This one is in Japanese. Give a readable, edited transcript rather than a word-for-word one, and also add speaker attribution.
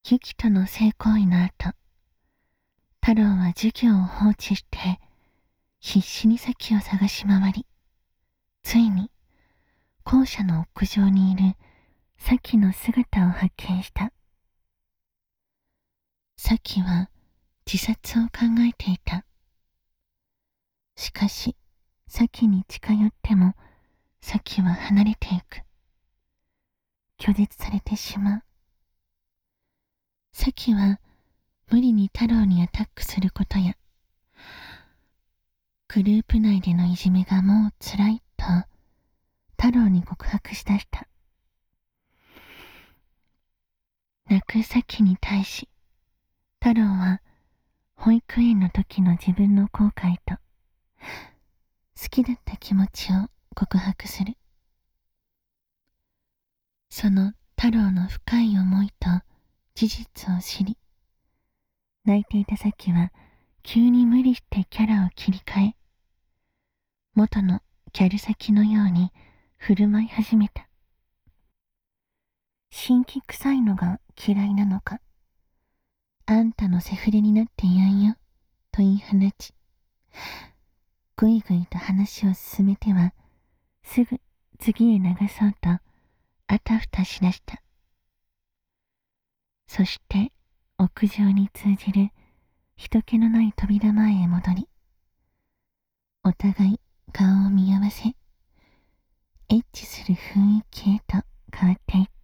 Speaker 1: キキとの性行為の後、太郎は授業を放置して必死にサキを探し回り、ついに校舎の屋上にいるサキの姿を発見した。サキは自殺を考えていた。しかし、サキに近寄ってもサキは離れていく。拒絶されてしまう。サキは無理に太郎にアタックすることや、グループ内でのいじめがもう辛いと太郎に告白しだした。泣くサキに対し、太郎は保育園の時の自分の後悔と好きだった気持ちを告白する。その太郎の深い思いと事実を知り、泣いていたサキは急に無理してキャラを切り替え、元のギャルサキのように振る舞い始めた。辛気臭いのが嫌いなのか、あんたのセフレになってやんよ、と言い放ち、ぐいぐいと話を進めては、すぐ次へ流そうと、あたふたしだした。そして、屋上に通じる人気のない扉前へ戻り、お互い顔を見合わせ、エッチする雰囲気へと変わっていった。